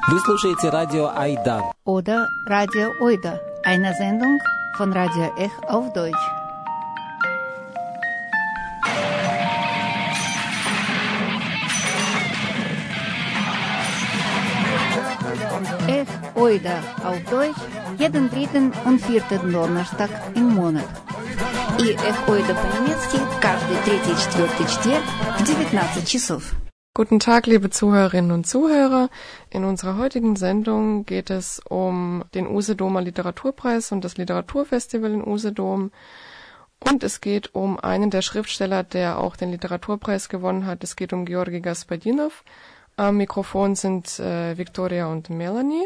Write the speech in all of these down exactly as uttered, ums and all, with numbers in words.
Вы слушаете радио Айда. Oder Radio Oida, eine Sendung von Radio Ech auf Deutsch. Ech Oida auf Deutsch, jeden dritten und vierten Donnerstag im Monat. И Ech Oida по-немецки каждый третий и четвертый четверг в девятнадцать часов. Guten Tag, liebe Zuhörerinnen und Zuhörer. In unserer heutigen Sendung geht es um den Usedomer Literaturpreis und das Literaturfestival in Usedom. Und es geht um einen der Schriftsteller, der auch den Literaturpreis gewonnen hat. Es geht um Georgi Gaspadinov. Am Mikrofon sind äh, Victoria und Melanie.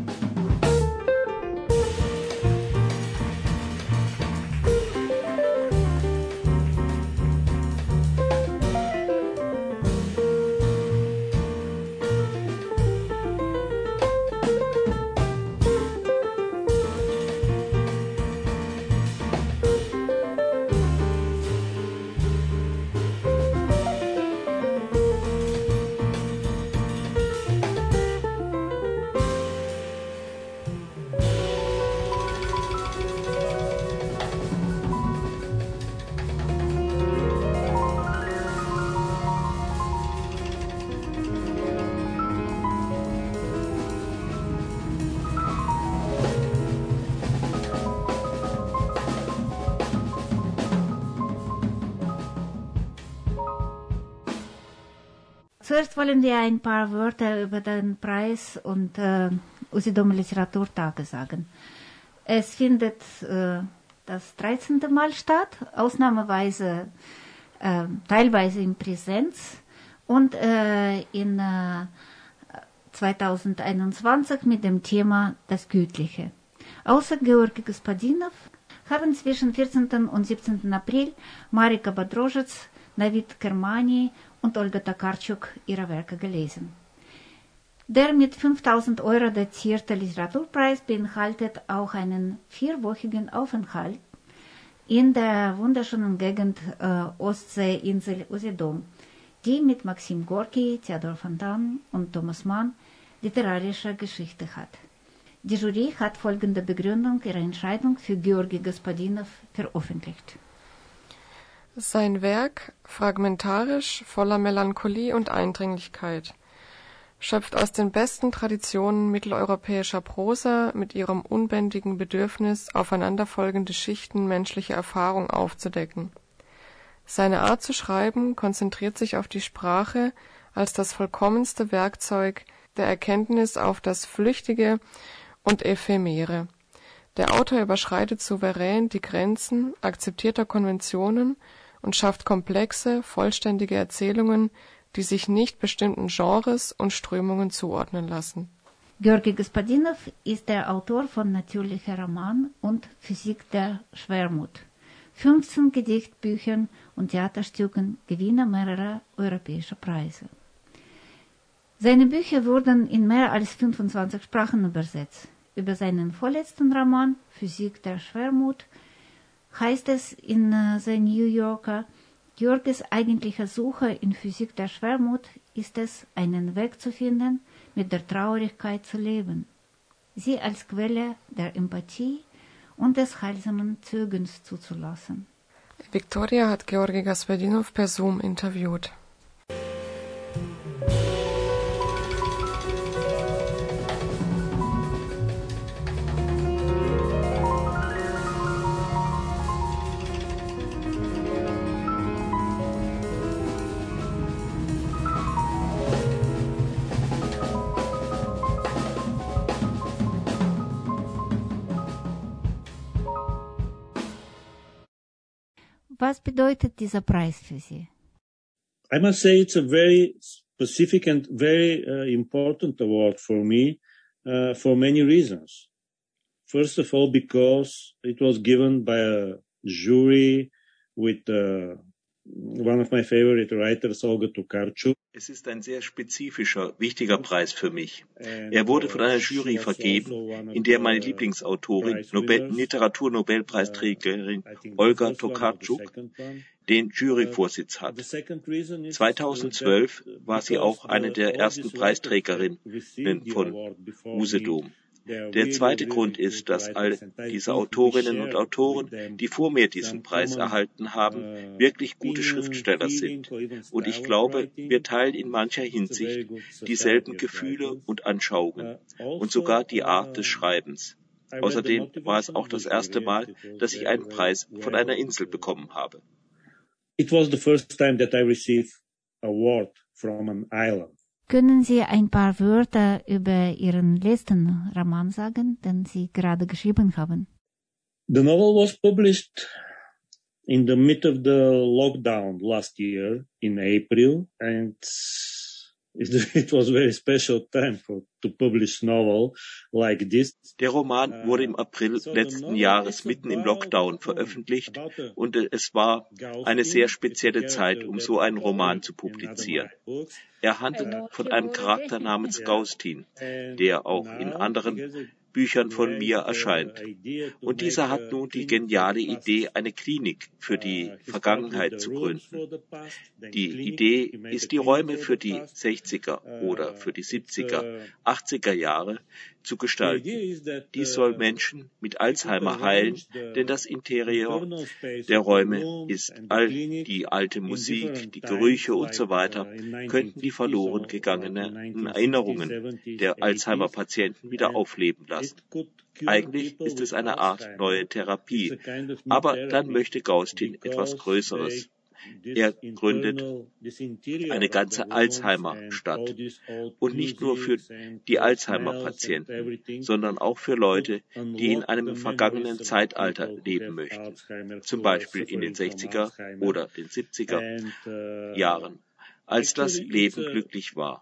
Zuerst wollen wir ein paar Wörter über den Preis und äh, Usedomer Literaturtage sagen. Es findet äh, das dreizehnte Mal statt, ausnahmsweise äh, teilweise in Präsenz und äh, in äh, zweitausendeinundzwanzig mit dem Thema Das Göttliche. Außer Georgi Gaspadinov haben zwischen vierzehnten und siebzehnten April Marika Bodrožec, Navid Kermani und Olga Tokarczuk ihre Werke gelesen. Der mit fünftausend Euro dotierte Literaturpreis beinhaltet auch einen vierwöchigen Aufenthalt in der wunderschönen Gegend äh, Ostseeinsel Usedom, die mit Maxim Gorki, Theodor Fontane und Thomas Mann literarische Geschichte hat. Die Jury hat folgende Begründung ihrer Entscheidung für Georgi Gaspadinov veröffentlicht. Sein Werk, fragmentarisch, voller Melancholie und Eindringlichkeit, schöpft aus den besten Traditionen mitteleuropäischer Prosa mit ihrem unbändigen Bedürfnis, aufeinanderfolgende Schichten menschlicher Erfahrung aufzudecken. Seine Art zu schreiben konzentriert sich auf die Sprache als das vollkommenste Werkzeug der Erkenntnis auf das Flüchtige und Ephemere. Der Autor überschreitet souverän die Grenzen akzeptierter Konventionen und schafft komplexe, vollständige Erzählungen, die sich nicht bestimmten Genres und Strömungen zuordnen lassen. Georgi Gaspadinov ist der Autor von Natürlicher Roman und Physik der Schwermut, fünfzehn Gedichtbüchern und Theaterstücken, Gewinner mehrerer europäischer Preise. Seine Bücher wurden in mehr als fünfundzwanzig Sprachen übersetzt. Über seinen vorletzten Roman, Physik der Schwermut, heißt es in uh, The New Yorker, Georgis eigentliche Suche in Physik der Schwermut ist es, einen Weg zu finden, mit der Traurigkeit zu leben, sie als Quelle der Empathie und des heilsamen Zögens zuzulassen. Victoria hat Georgi Gaspadinov per Zoom interviewt. Was bedeutet dieser Preis für Sie? I must say it's a very specific and very uh, important award for me uh, for many reasons. First of all, because it was given by a jury with uh, one of my favorite writers, Olga Tokarczuk. Es ist ein sehr spezifischer, wichtiger Preis für mich. Er wurde von einer Jury vergeben, in der meine Lieblingsautorin, Nobel- Literaturnobelpreisträgerin Olga Tokarczuk, den Juryvorsitz hat. zweitausendzwölf war sie auch eine der ersten Preisträgerinnen von Usedom. Der zweite Grund ist, dass all diese Autorinnen und Autoren, die vor mir diesen Preis erhalten haben, wirklich gute Schriftsteller sind. Und ich glaube, wir teilen in mancher Hinsicht dieselben Gefühle und Anschauungen und sogar die Art des Schreibens. Außerdem war es auch das erste Mal, dass ich einen Preis von einer Insel bekommen habe. It was the first time that I received an award from an island. Können Sie ein paar Wörter über Ihren letzten Roman sagen, den Sie gerade geschrieben haben? The novel was published in the mid of the lockdown last year in April, and it was a very special time for to publish novel like this. Der Roman wurde im April letzten Jahres mitten im Lockdown veröffentlicht und es war eine sehr spezielle Zeit, um so einen Roman zu publizieren. Er handelt von einem Charakter namens Gaustin, der auch in anderen Büchern von mir erscheint. Und dieser hat nun die geniale Idee, eine Klinik für die Vergangenheit zu gründen. Die Idee ist, die Räume für die sechziger oder für die siebziger, achtziger Jahre zu gestalten. Dies soll Menschen mit Alzheimer heilen, denn das Interieur der Räume ist all die alte Musik, die Gerüche und so weiter, könnten die verloren gegangenen Erinnerungen der Alzheimer-Patienten wieder aufleben lassen. Eigentlich ist es eine Art neue Therapie, aber dann möchte Gaustin etwas Größeres. Er gründet eine ganze Alzheimer-Stadt. Und nicht nur für die Alzheimer-Patienten, sondern auch für Leute, die in einem vergangenen Zeitalter leben möchten. Zum Beispiel in den sechziger oder den siebziger Jahren, als das Leben glücklich war.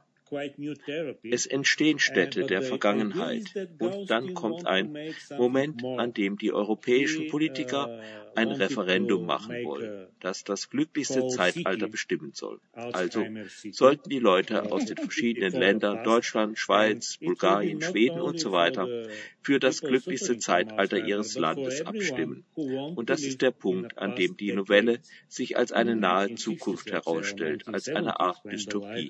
Es entstehen Städte der Vergangenheit und dann kommt ein Moment, an dem die europäischen Politiker ein Referendum machen wollen, das das glücklichste Zeitalter bestimmen soll. Also sollten die Leute aus den verschiedenen Ländern, Deutschland, Schweiz, Bulgarien, Schweden und so weiter, für das glücklichste Zeitalter ihres Landes abstimmen. Und das ist der Punkt, an dem die Novelle sich als eine nahe Zukunft herausstellt, als eine Art Dystopie.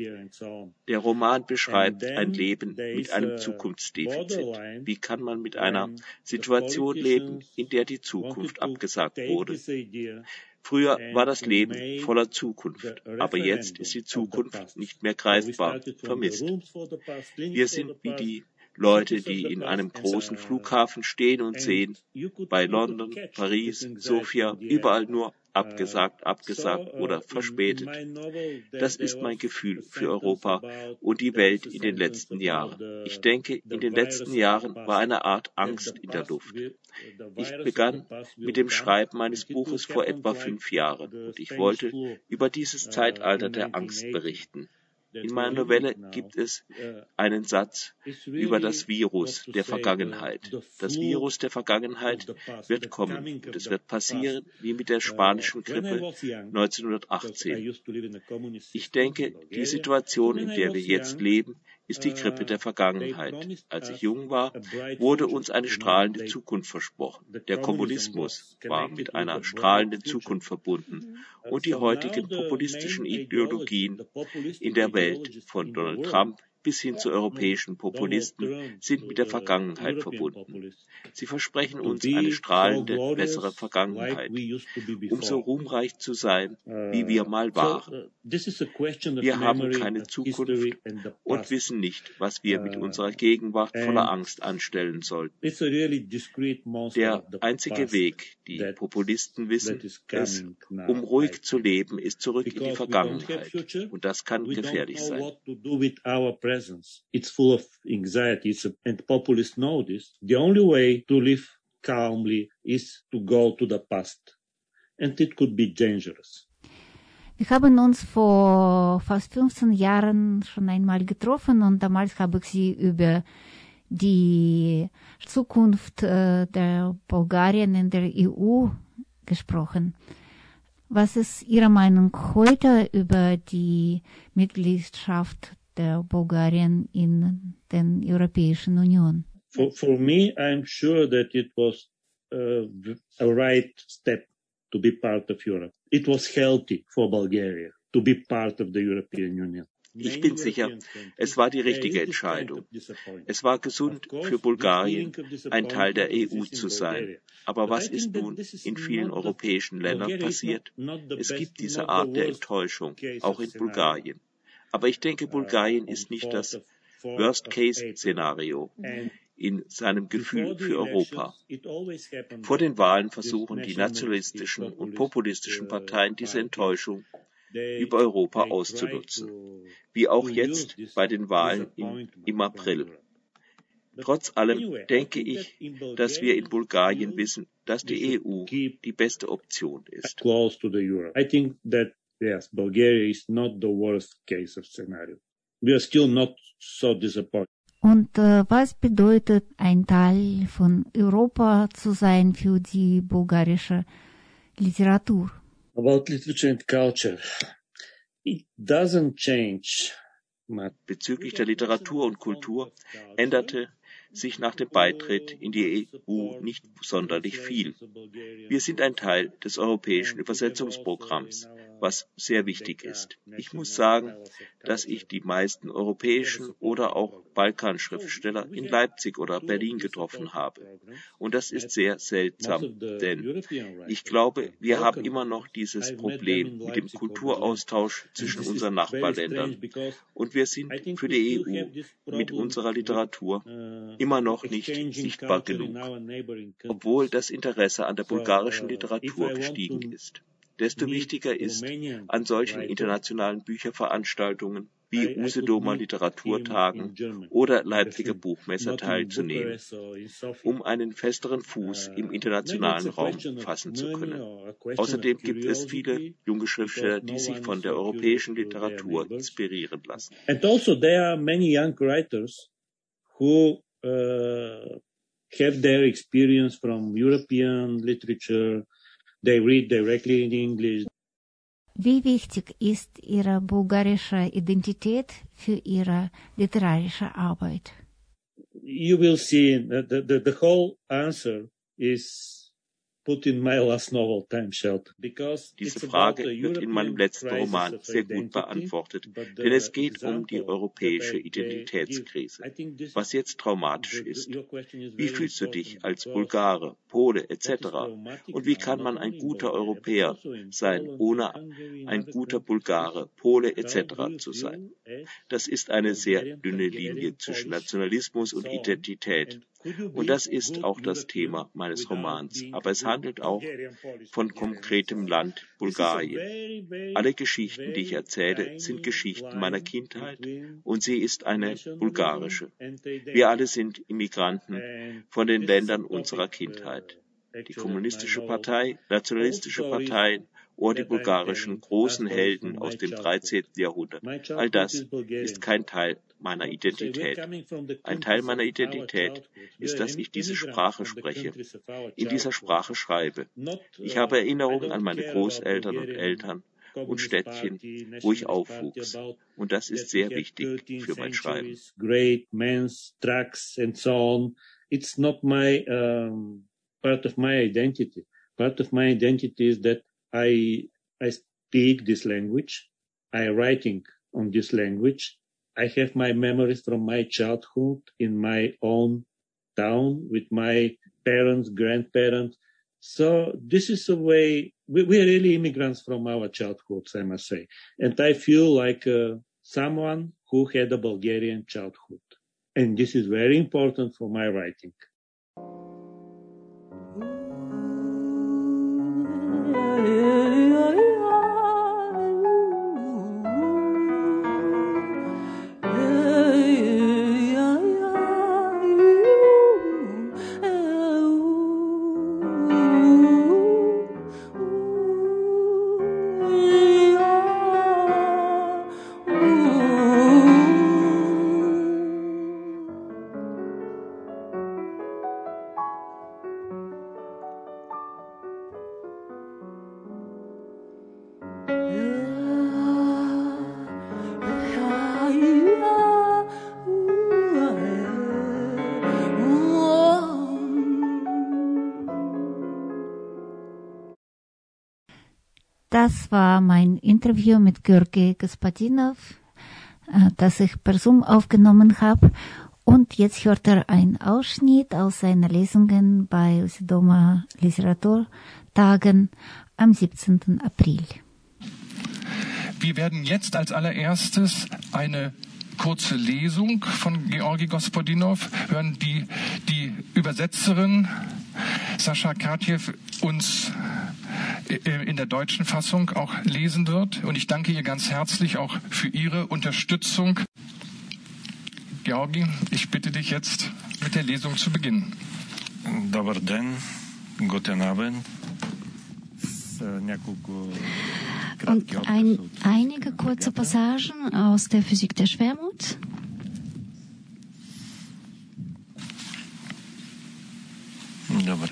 Der Roman beschreibt ein Leben mit einem Zukunftsdefizit. Wie kann man mit einer Situation leben, in der die Zukunft abgesagt wurde? Früher war das Leben voller Zukunft, aber jetzt ist die Zukunft nicht mehr greifbar, vermisst. Wir sind wie die Leute, die in einem großen Flughafen stehen und sehen, bei London, Paris, Sofia, überall nur abgesagt, abgesagt oder verspätet. Das ist mein Gefühl für Europa und die Welt in den letzten Jahren. Ich denke, in den letzten Jahren war eine Art Angst in der Luft. Ich begann mit dem Schreiben meines Buches vor etwa fünf Jahren und ich wollte über dieses Zeitalter der Angst berichten. In meiner Novelle gibt es einen Satz über das Virus der Vergangenheit. Das Virus der Vergangenheit wird kommen und es wird passieren wie mit der spanischen Grippe neunzehnhundertachtzehn. Ich denke, die Situation, in der wir jetzt leben, ist die Grippe der Vergangenheit. Als ich jung war, wurde uns eine strahlende Zukunft versprochen. Der Kommunismus war mit einer strahlenden Zukunft verbunden und die heutigen populistischen Ideologien in der Welt, von Donald Trump bis hin zu europäischen Populisten, sind mit der Vergangenheit verbunden. Sie versprechen uns eine strahlende, bessere Vergangenheit, um so ruhmreich zu sein, wie wir mal waren. Wir haben keine Zukunft und wissen nicht, was wir mit unserer Gegenwart voller Angst anstellen sollten. Der einzige Weg, die Populisten wissen, ist, um ruhig zu leben, ist zurück in die Vergangenheit. Und das kann gefährlich sein. Presence. It's full of anxiety, it's a, and populists know this. The only way to live calmly is to go to the past. And it could be dangerous. Wir haben uns vor fast fünfzehn Jahren schon einmal getroffen und damals habe ich Sie über die Zukunft äh, der Bulgarien in der E U gesprochen. Was ist Ihre Meinung heute über die Mitgliedschaft der Bulgarien in den Europäischen Union? For, for me, I'm sure that it was uh, a right step to be part of Europe. It was healthy for Bulgaria to be part of the European Union. Ich bin sicher, es war die richtige Entscheidung. Es war gesund für Bulgarien, ein Teil der E U zu sein. Aber was ist nun in vielen europäischen Ländern passiert? Es gibt diese Art der Enttäuschung, auch in Bulgarien. Aber ich denke, Bulgarien ist nicht das Worst-Case-Szenario in seinem Gefühl für Europa. Vor den Wahlen versuchen die nationalistischen und populistischen Parteien diese Enttäuschung über Europa auszunutzen, wie auch jetzt bei den Wahlen im, im April. Trotz allem denke ich, dass wir in Bulgarien wissen, dass die E U die beste Option ist. I think that yes, Bulgaria is not the worst case of scenario. We are still not so disappointed. Und äh, was bedeutet ein Teil von Europa zu sein für die bulgarische Literatur? About literature and culture, it doesn't change much. Bezüglich der Literatur und Kultur änderte sich nach dem Beitritt in die E U nicht sonderlich viel. Wir sind ein Teil des europäischen Übersetzungsprogramms, was sehr wichtig ist. Ich muss sagen, dass ich die meisten europäischen oder auch Balkanschriftsteller in Leipzig oder Berlin getroffen habe. Und das ist sehr seltsam, denn ich glaube, wir haben immer noch dieses Problem mit dem Kulturaustausch zwischen unseren Nachbarländern. Und wir sind für die E U mit unserer Literatur immer noch nicht sichtbar genug, obwohl das Interesse an der bulgarischen Literatur gestiegen ist. Desto wichtiger ist, an solchen internationalen Bücherveranstaltungen wie Usedomer Literaturtagen oder Leipziger Buchmesse teilzunehmen, um einen festeren Fuß im internationalen Raum fassen zu können. Außerdem gibt es viele junge Schriftsteller, die sich von der europäischen Literatur inspirieren lassen. And also there are many young writers who uh, have their experience from European literature. They read directly in English. Wie wichtig ist Ihre bulgarische Identität für Ihre literarische Arbeit? You will see that the, the, the whole answer is put in my last novel, Time Shelter. Because Diese Frage wird in meinem letzten Roman sehr gut beantwortet, denn es geht um die europäische Identitätskrise, was jetzt traumatisch ist. Wie fühlst du dich als Bulgare, Pole et cetera? Und wie kann man ein guter Europäer sein, ohne ein guter Bulgare, Pole et cetera zu sein? Das ist eine sehr dünne Linie zwischen Nationalismus und Identität. Und das ist auch das Thema meines Romans. Aber es handelt auch von konkretem Land, Bulgarien. Alle Geschichten, die ich erzähle, sind Geschichten meiner Kindheit und sie ist eine bulgarische. Wir alle sind Immigranten von den Ländern unserer Kindheit. Die kommunistische Partei, nationalistische Parteien oder die bulgarischen großen Helden aus dem dreizehnten Jahrhundert. All das ist kein Teil meiner Identität. Ein Teil meiner Identität ist, dass ich diese Sprache spreche, in dieser Sprache schreibe. Ich habe Erinnerungen an meine Großeltern und Eltern und Städtchen, wo ich aufwuchs. Und das ist sehr wichtig für mein Schreiben. Great men's trucks and so on. It's not my um, part of my identity. Part of my identity is that I I speak this language. I writing on this language. I have my memories from my childhood in my own town with my parents, grandparents. So this is a way, we, we are really immigrants from our childhoods, I must say. And I feel like uh, someone who had a Bulgarian childhood. And this is very important for my writing. Das war mein Interview mit Georgi Gospodinov, das ich per Zoom aufgenommen habe. Und jetzt hört er einen Ausschnitt aus seiner Lesungen bei Usidoma Literaturtagen am siebzehnten April. Wir werden jetzt als allererstes eine kurze Lesung von Georgi Gospodinov hören, die die Übersetzerin Sascha Katjew uns in der deutschen Fassung auch lesen wird. Und ich danke ihr ganz herzlich auch für ihre Unterstützung. Georgi, ich bitte dich jetzt mit der Lesung zu beginnen. Добър ден, guten Abend. Und ein, einige kurze Passagen aus der Physik der Schwermut. Добре.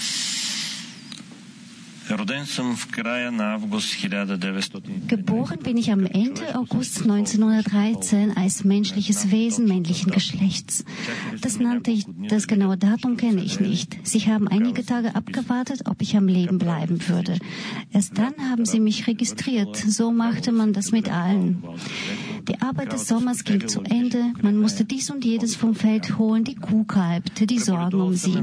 Geboren bin ich am Ende August neunzehnhundertdreizehn als menschliches Wesen männlichen Geschlechts. Das nannte ich, das genaue Datum kenne ich nicht. Sie haben einige Tage abgewartet, ob ich am Leben bleiben würde. Erst dann haben sie mich registriert. So machte man das mit allen. Die Arbeit des Sommers ging zu Ende. Man musste dies und jedes vom Feld holen. Die Kuh kalbte, die Sorgen um sie.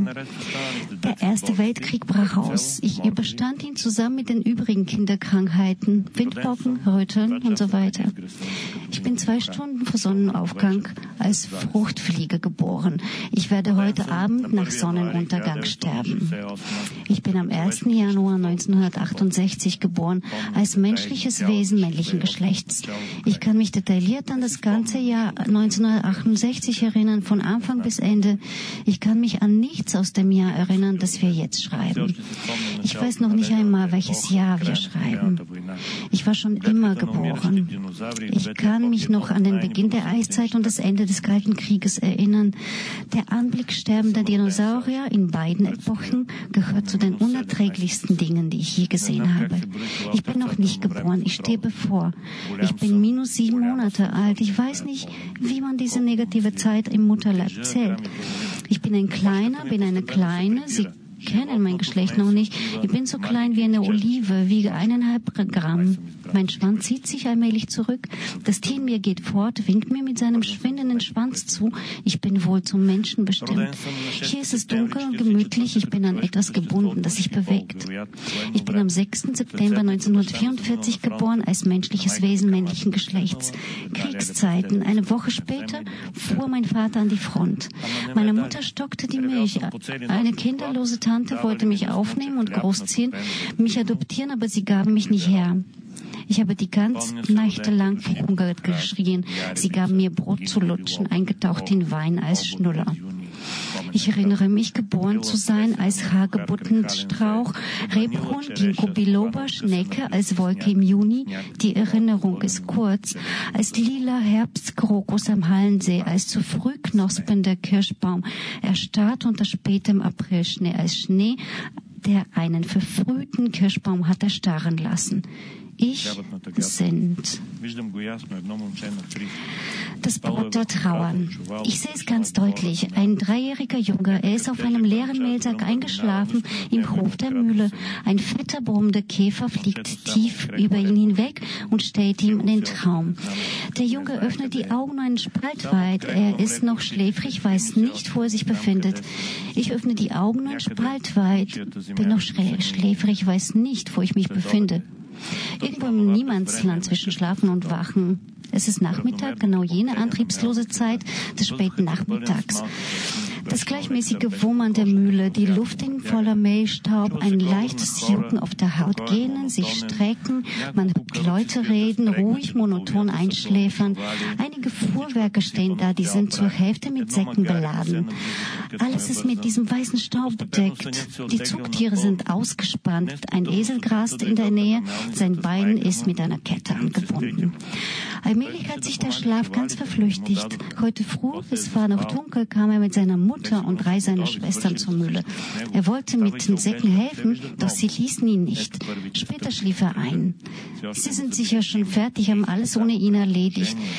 Der Erste Weltkrieg brach aus. Ich überstand ihn zusammen mit den übrigen Kinderkrankheiten, Windpocken, Röteln und so weiter. Ich bin zwei Stunden vor Sonnenaufgang als Fruchtfliege geboren. Ich werde heute Abend nach Sonnenuntergang sterben. Ich bin am ersten Januar neunzehnhundertachtundsechzig geboren, als menschliches Wesen männlichen Geschlechts. Ich kann mich detailliert an das ganze Jahr neunzehnhundertachtundsechzig erinnern, von Anfang bis Ende. Ich kann mich an nichts aus dem Jahr erinnern, das wir jetzt schreiben. Ich weiß noch nicht einmal, welches Jahr wir schreiben. Ich war schon immer geboren. Ich kann mich noch an den Beginn der Eiszeit und das Ende des Kalten Krieges erinnern. Der Anblick sterbender Dinosaurier in beiden Epochen gehört zu den unerträglichsten Dingen, die ich je gesehen habe. Ich bin noch nicht geboren, ich stehe bevor. Ich bin minus sieben Monate alt. Ich weiß nicht, wie man diese negative Zeit im Mutterleib zählt. Ich bin ein Kleiner, bin eine Kleine, Sie kennen mein Geschlecht noch nicht. Ich bin so klein wie eine Olive, wiege eineinhalb Gramm. Mein Schwanz zieht sich allmählich zurück. Das Tier in mir geht fort, winkt mir mit seinem schwindenden Schwanz zu. Ich bin wohl zum Menschen bestimmt. Hier ist es dunkel und gemütlich. Ich bin an etwas gebunden, das sich bewegt. Ich bin am sechsten September neunzehnhundertvierundvierzig geboren, als menschliches Wesen männlichen Geschlechts. Kriegszeiten. Eine Woche später fuhr mein Vater an die Front. Meine Mutter stockte die Milch. Eine kinderlose Tante wollte mich aufnehmen und großziehen, mich adoptieren, aber sie gaben mich nicht her. Ich habe die ganze Nacht lang vor Hunger geschrien. Sie gaben mir Brot zu lutschen, eingetaucht in Wein als Schnuller. Ich erinnere mich, geboren zu sein als Hagebuttenstrauch, Rebhuhn, Ginkgo biloba, Schnecke, als Wolke im Juni. Die Erinnerung ist kurz. Als lila Herbstkrokus am Hallensee, als zu früh knospender Kirschbaum, erstarrt unter spätem Aprilschnee, als Schnee, der einen verfrühten Kirschbaum hat erstarren lassen. Ich sind das Brot der Trauer. Ich sehe es ganz deutlich. Ein dreijähriger Junge, er ist auf einem leeren Mehlsack eingeschlafen im Hof der Mühle. Ein fetter, brummender Käfer fliegt tief über ihn hinweg und stellt ihm den Traum. Der Junge öffnet die Augen einen Spalt weit. Er ist noch schläfrig, weiß nicht, wo er sich befindet. Ich öffne die Augen einen Spalt weit, bin noch schläfrig, weiß nicht, wo ich mich befinde. Irgendwo im Niemandsland zwischen Schlafen und Wachen. Es ist Nachmittag, genau jene antriebslose Zeit des späten Nachmittags. Das gleichmäßige Wummern der Mühle, die Luft in voller Mehlstaub, ein leichtes Jucken auf der Haut, gähnen, sich strecken, man hört Leute reden, ruhig, monoton einschläfern. Einige Fuhrwerke stehen da, die sind zur Hälfte mit Säcken beladen. Alles ist mit diesem weißen Staub bedeckt. Die Zugtiere sind ausgespannt. Ein Esel grast in der Nähe, sein Bein ist mit einer Kette angebunden. Allmählich hat sich der Schlaf ganz verflüchtigt. Heute früh, es war noch dunkel, kam er mit seiner Mutter und drei seiner Schwestern zur Mühle. Er wollte mit den Säcken helfen, doch sie ließen ihn nicht. Später schlief er ein. Sie sind sicher schon fertig, haben alles ohne ihn erledigt.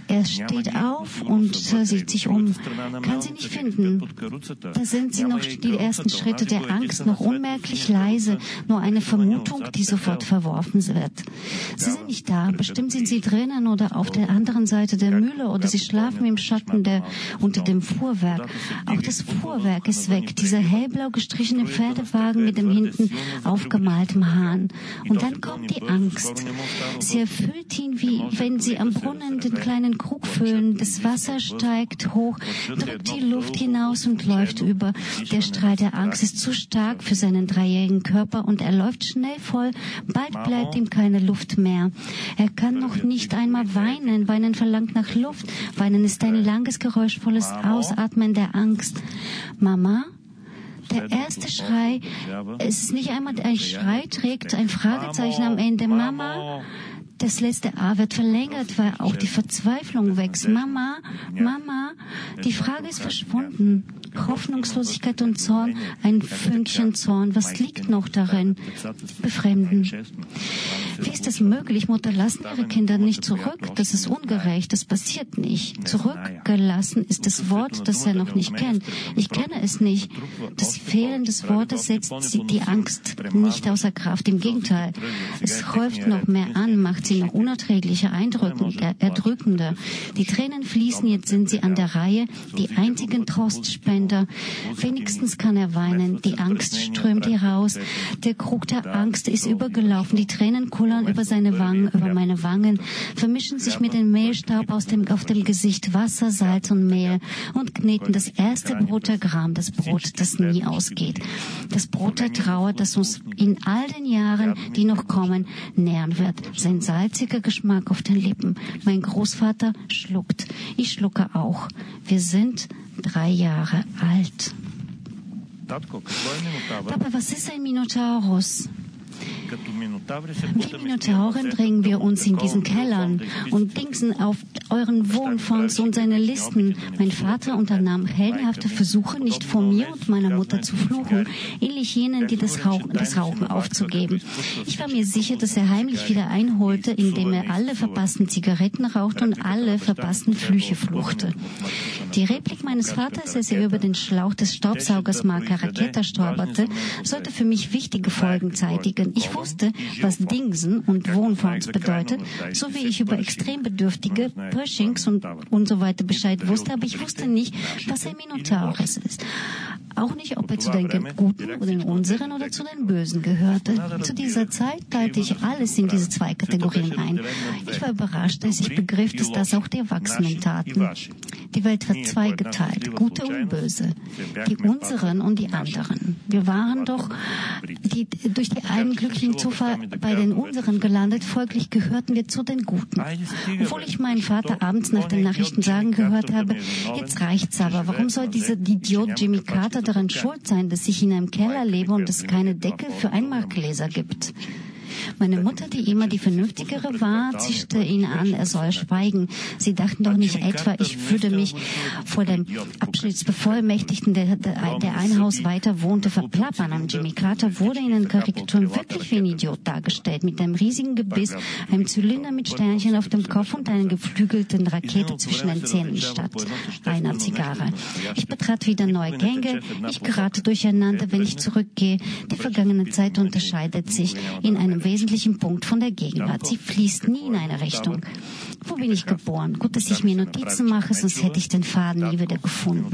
Er steht auf und sieht sich um, kann sie nicht finden. Da sind sie noch die ersten Schritte der Angst, noch unmerklich leise, nur eine Vermutung, die sofort verworfen wird. Sie sind nicht da, bestimmt sind sie drinnen oder auf der anderen Seite der Mühle oder sie schlafen im Schatten der, unter dem Fuhrwerk. Auch das Fuhrwerk ist weg, dieser hellblau gestrichene Pferdewagen mit dem hinten aufgemalten Hahn. Und dann kommt die Angst. Sie erfüllt ihn, wie wenn sie am Brunnen den kleinen Krug füllen. Das Wasser steigt hoch, drückt die Luft hinaus und läuft über. Der Strahl der Angst ist zu stark für seinen dreijährigen Körper und er läuft schnell voll. Bald bleibt ihm keine Luft mehr. Er kann noch nicht einmal weinen. Weinen verlangt nach Luft. Weinen ist ein langes, geräuschvolles Ausatmen der Angst. Mama? Der erste Schrei, es ist nicht einmal ein Schrei, trägt ein Fragezeichen am Ende. Mama? Das letzte A wird verlängert, weil auch die Verzweiflung wächst. Mama, Mama, die Frage ist verschwunden. Hoffnungslosigkeit und Zorn, ein Fünkchen Zorn. Was liegt noch darin? Befremden. Wie ist das möglich? Mutter lassen ihre Kinder nicht zurück. Das ist ungerecht. Das passiert nicht. Zurückgelassen ist das Wort, das er noch nicht kennt. Ich kenne es nicht. Das Fehlen des Wortes setzt die Angst nicht außer Kraft. Im Gegenteil. Es häuft noch mehr an, macht sie noch unerträglicher, eindrückender, erdrückender. Die Tränen fließen, jetzt sind sie an der Reihe, die einzigen Trostspender. Wenigstens kann er weinen. Die Angst strömt hier raus. Der Krug der Angst ist übergelaufen. Die Tränen kullern über seine Wangen, über meine Wangen, vermischen sich mit dem Mehlstaub aus dem, auf dem Gesicht, Wasser, Salz und Mehl und kneten das erste Brot der Gram, das Brot, das nie ausgeht. Das Brot der Trauer, das uns in all den Jahren, die noch kommen, nähren wird. Sein salziger Geschmack auf den Lippen. Mein Großvater schluckt. Ich schlucke auch. Wir sind drei Jahre alt. Papa, was ist ein Minotaurus? Wie Minotauren drängen wir uns in diesen Kellern und dingsen auf euren Wohnfonds und seine Listen. Mein Vater unternahm heldenhafte Versuche, nicht vor mir und meiner Mutter zu fluchen, ähnlich jenen, die das Rauchen, das Rauchen aufzugeben. Ich war mir sicher, dass er heimlich wieder einholte, indem er alle verpassten Zigaretten rauchte und alle verpassten Flüche fluchte. Die Replik meines Vaters, als er über den Schlauch des Staubsaugers Marca Raketa stolperte, sollte für mich wichtige Folgen zeitigen. Ich wusste, was Dingsen und Wohnfonds bedeutet, so wie ich über extrem bedürftige Pershings und, und so weiter Bescheid wusste, aber ich wusste nicht, was ein Minotaurus ist. Auch nicht, ob er zu den Guten oder den Unseren oder zu den Bösen gehörte. Zu dieser Zeit teilte ich alles in diese zwei Kategorien ein. Ich war überrascht, als ich begriff, dass das auch die Erwachsenen taten. Die Welt wird zweigeteilt, Gute und Böse, die Unseren und die anderen. Wir waren doch die, durch die einen glücklichen Zufall bei den Unseren gelandet, folglich gehörten wir zu den Guten. Obwohl ich meinen Vater abends nach den Nachrichten sagen gehört habe, jetzt reicht's aber, warum soll dieser Idiot Jimmy Carter daran schuld sein, dass ich in einem Keller lebe und es keine Decke für Einmachgläser gibt? Meine Mutter, die immer die Vernünftigere war, zischte ihn an, er soll schweigen. Sie dachten doch nicht etwa, ich würde mich vor dem Abschnittsbevollmächtigten, der, der, der ein Haus weiter wohnte, verplappern. Am Jimmy Carter wurde in den Karikaturen wirklich wie ein Idiot dargestellt, mit einem riesigen Gebiss, einem Zylinder mit Sternchen auf dem Kopf und einer geflügelten Rakete zwischen den Zähnen statt einer Zigarre. Ich betrat wieder neue Gänge, ich gerate durcheinander, wenn ich zurückgehe. Die vergangene Zeit unterscheidet sich in einem wesentlichen Punkt von der Gegenwart. Sie fließt nie in eine Richtung. Wo bin ich geboren? Gut, dass ich mir Notizen mache, sonst hätte ich den Faden nie wieder gefunden.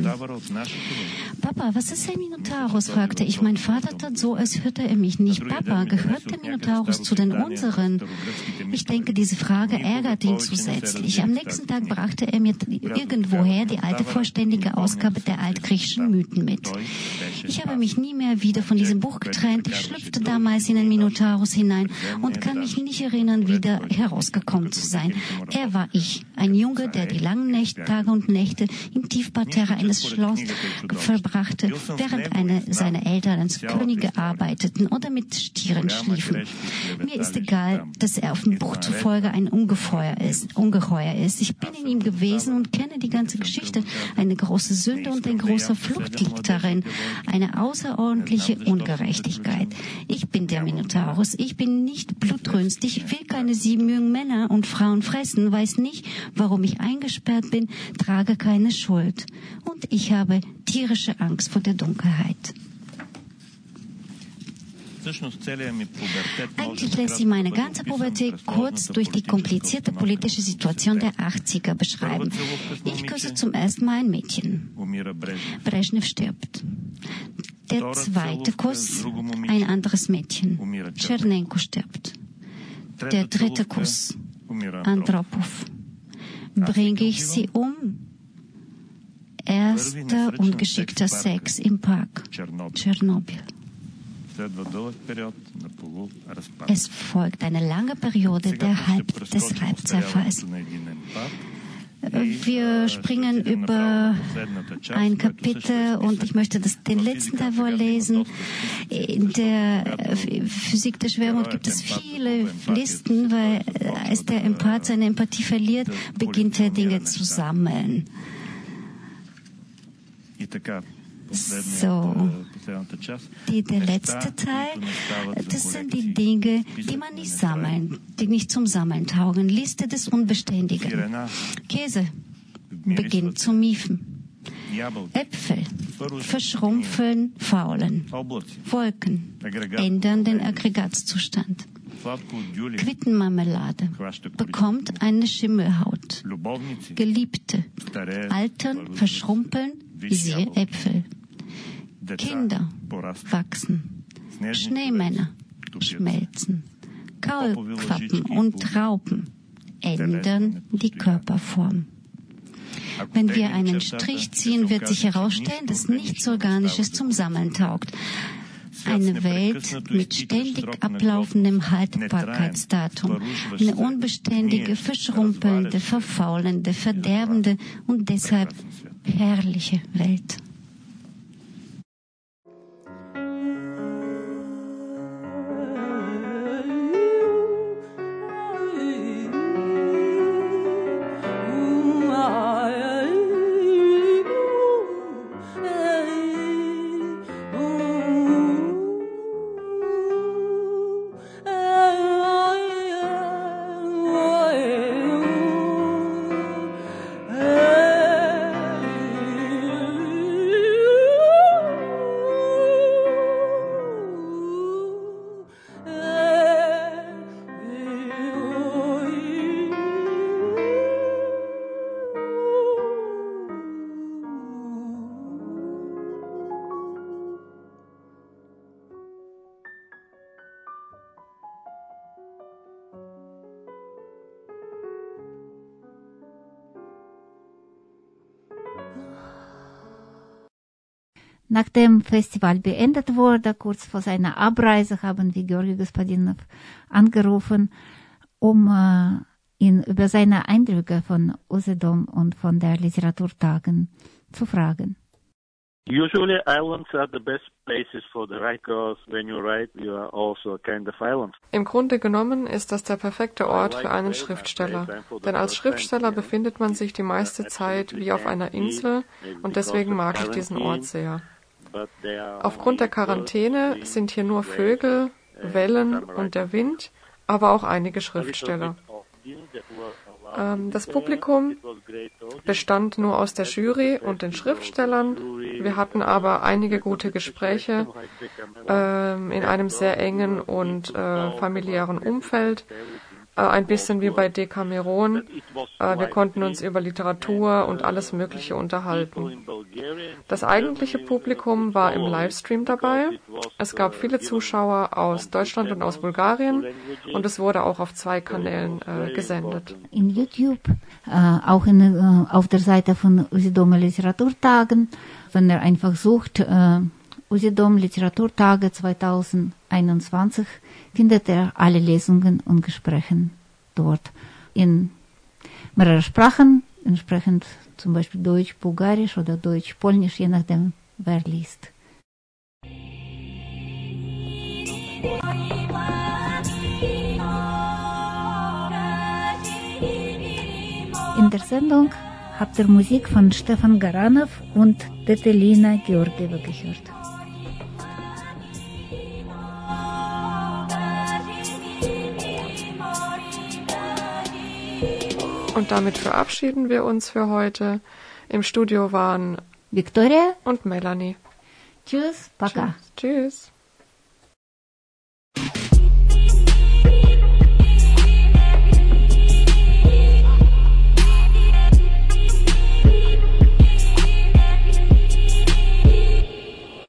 Papa, was ist ein Minotaurus? Fragte ich. Mein Vater tat so, als hörte er mich nicht. Papa, gehört der Minotaurus zu den Unseren? Ich denke, diese Frage ärgert ihn zusätzlich. Am nächsten Tag brachte er mir irgendwoher die alte vollständige Ausgabe der altgriechischen Mythen mit. Ich habe mich nie mehr wieder von diesem Buch getrennt. Ich schlüpfte damals in den Minotaurus hinein und kann mich nicht erinnern, wieder herausgekommen zu sein. Er war ich, ein Junge, der die langen Nächte, Tage und Nächte im Tiefparterre eines Schlosses verbrachte, während eine seiner Eltern als Könige arbeiteten oder mit Stieren schliefen. Mir ist egal, dass er auf dem Buch zufolge ein Ungeheuer ist. Ungeheuer ist. Ich bin in ihm gewesen und kenne die ganze Geschichte. Eine große Sünde und ein großer Flucht liegt darin. Eine außerordentliche Ungerechtigkeit. Ich bin der Minotaurus. Ich bin nicht blutrünstig. Ich will keine sieben jungen Männer und Frauen fressen, weiß nicht, warum ich eingesperrt bin, trage keine Schuld. Und ich habe tierische Angst vor der Dunkelheit. Eigentlich lässt sich meine ganze Pubertät kurz durch die komplizierte politische Situation der achtziger beschreiben. Ich küsse zum ersten Mal ein Mädchen. Brezhnev stirbt. Der zweite Kuss, ein anderes Mädchen. Tschernenko stirbt. Der dritte Kuss, Andropov. Bringe ich sie um? Erster ungeschickter Sex im Park, Tschernobyl. Es folgt eine lange Periode der Halb, des Halbzerfalls. Wir springen über ein Kapitel und ich möchte das, den letzten Teil vorlesen. In der Physik der Schwermut gibt es viele Listen, weil als der Empath seine Empathie verliert, beginnt er Dinge zu sammeln. So, die, der letzte Teil, das sind die Dinge, die man nicht sammeln, die nicht zum Sammeln taugen. Liste des Unbeständigen. Käse beginnt zu miefen. Äpfel verschrumpfeln, faulen. Wolken ändern den Aggregatzustand. Quittenmarmelade bekommt eine Schimmelhaut. Geliebte altern, verschrumpeln, siehe Äpfel. Kinder wachsen. Schneemänner schmelzen. Kaulquappen und Raupen ändern die Körperform. Wenn wir einen Strich ziehen, wird sich herausstellen, dass nichts Organisches zum Sammeln taugt. Eine Welt mit ständig ablaufendem Haltbarkeitsdatum. Eine unbeständige, verschrumpelnde, verfaulende, verderbende und deshalb herrliche Welt. Nachdem Festival beendet wurde, kurz vor seiner Abreise, haben wir Georgi Gospodinov angerufen, um äh, ihn über seine Eindrücke von Usedom und von der Literaturtagen zu fragen. Usually islands are the best places for the write, because when you write, you are also a kind of island. Im Grunde genommen ist das der perfekte Ort für einen Schriftsteller, denn als Schriftsteller befindet man sich die meiste Zeit wie auf einer Insel und deswegen mag ich diesen Ort sehr. Aufgrund der Quarantäne sind hier nur Vögel, Wellen und der Wind, aber auch einige Schriftsteller. Ähm, das Publikum bestand nur aus der Jury und den Schriftstellern. Wir hatten aber einige gute Gespräche ähm, in einem sehr engen und äh, familiären Umfeld. Ein bisschen wie bei Decameron. Wir konnten uns über Literatur und alles Mögliche unterhalten. Das eigentliche Publikum war im Livestream dabei. Es gab viele Zuschauer aus Deutschland und aus Bulgarien und es wurde auch auf zwei Kanälen äh, gesendet. In YouTube, äh, auch in, äh, auf der Seite von Usedom Literaturtagen, wenn er einfach sucht, äh, Usedom Literaturtage zwanzig einundzwanzig, findet er alle Lesungen und Gespräche dort in mehreren Sprachen, entsprechend zum Beispiel Deutsch, Bulgarisch oder Deutsch, Polnisch, je nachdem, wer liest. In der Sendung habt ihr Musik von Stefan Garanov und Detelina Georgieva gehört. Und damit verabschieden wir uns für heute. Im Studio waren Victoria und Melanie. Tschüss, пока. Tschüss. Tschüss.